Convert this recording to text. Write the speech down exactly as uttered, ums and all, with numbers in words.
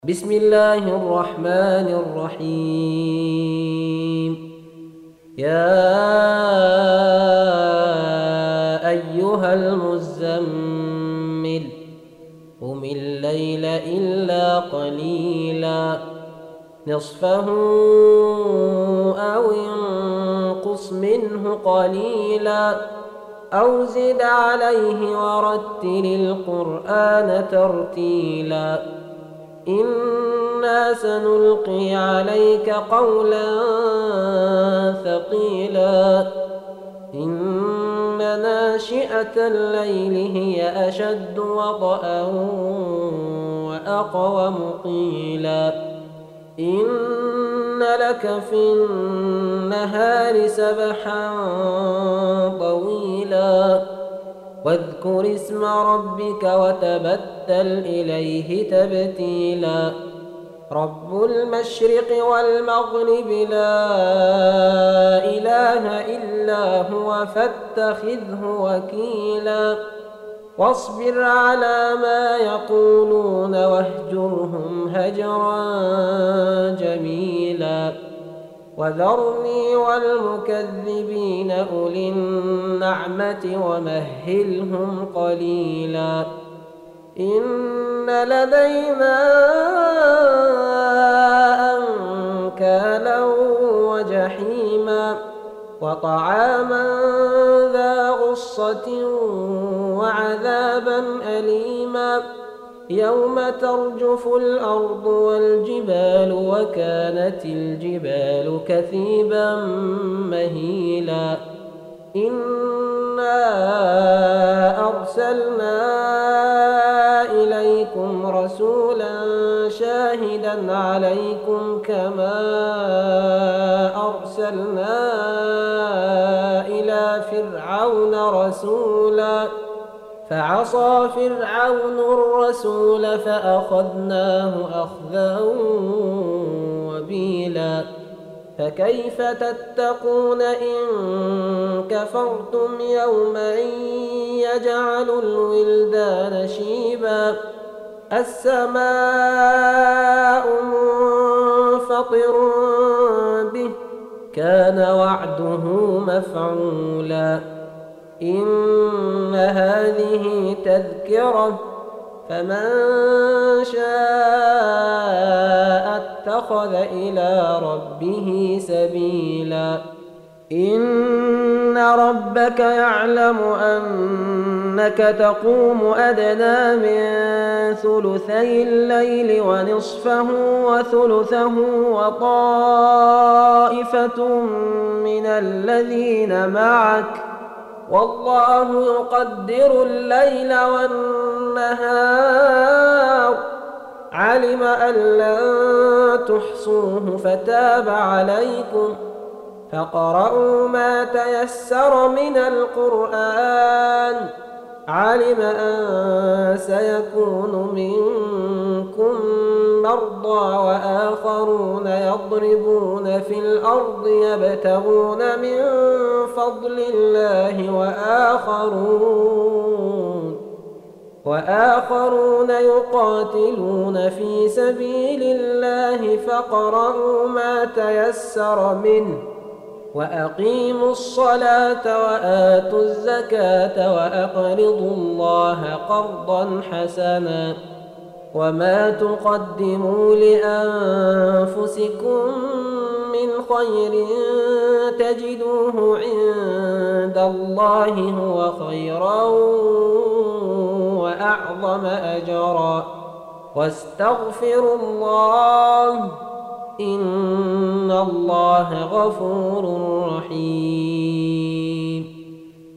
بسم الله الرحمن الرحيم. يا أيها المزمل قم الليل إلا قليلا نصفه أو انقص منه قليلا أو زد عليه ورتل القرآن ترتيلا إنا سنلقي عليك قولا ثقيلا إن ناشئة الليل هي أشد وطئا وأقوم قيلا إن لك في النهار سبحا طويلا واذكر اسم ربك وتبتل إليه تبتيلا رب المشرق والمغرب لا إله إلا هو فاتخذه وكيلا واصبر على ما يقولون واهجرهم هجرا جميلا وذرني والمكذبين أولي النعمة ومهلهم قليلا إن لدينا أنكالا وجحيما وطعاما ذا غصة وعذابا أليما يوم ترجف الأرض والجبال وكانت الجبال كثيبا مهيلا إنا أرسلنا إليكم رسولا شاهدا عليكم كما أرسلنا إلى فرعون رسولا فعصى فرعون الرسول فأخذناه أخذا وبيلا فكيف تتقون إن كفرتم يوما يجعل الولدان شيبا السماء منفطر به كان وعده مفعولا إن هذه تذكرة فمن شاء اتخذ إلى ربه سبيلا إن ربك يعلم أنك تقوم أدنى من ثلثي الليل ونصفه وثلثه وطائفة من الذين معك والله يقدر الليل والنهار علم أن لن تحصوه فتاب عليكم فاقرؤوا ما تيسر من القرآن علم أن سيكون منكم مرضى وآخرون يضربون في الأرض يبتغون من فضل الله وآخرون وآخرون يقاتلون في سبيل الله فاقرؤوا ما تيسر منه وأقيموا الصلاة وآتوا الزكاة وأقرضوا الله قرضا حسنا وما تقدموا لأنفسكم من خير تجدوه عند الله هو خيرا وأعظم أجرا واستغفروا الله إن الله غفور رحيم.